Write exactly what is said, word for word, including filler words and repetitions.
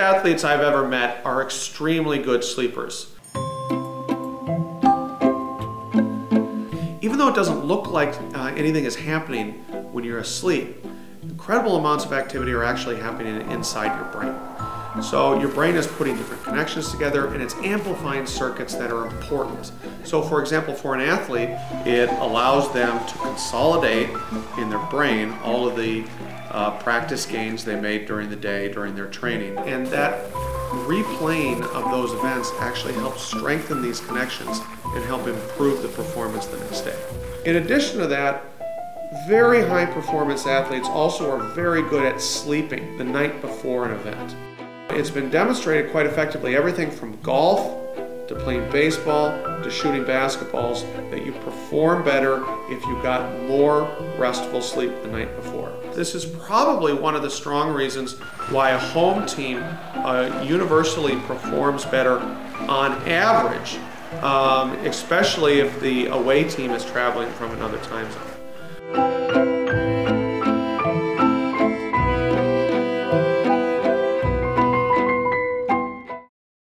athletes I've ever met are extremely good sleepers. Even though it doesn't look like uh, anything is happening when you're asleep, incredible amounts of activity are actually happening inside your brain. So your brain is putting different connections together and it's amplifying circuits that are important. So for example, for an athlete, it allows them to consolidate in their brain all of the uh, practice gains they made during the day, during their training. And that replaying of those events actually helps strengthen these connections and help improve the performance the next day. In addition to that, very high performance athletes also are very good at sleeping the night before an event. It's been demonstrated quite effectively, everything from golf to playing baseball to shooting basketballs, that you perform better if you got more restful sleep the night before. This is probably one of the strong reasons why a home team uh, universally performs better on average, um, especially if the away team is traveling from another time zone.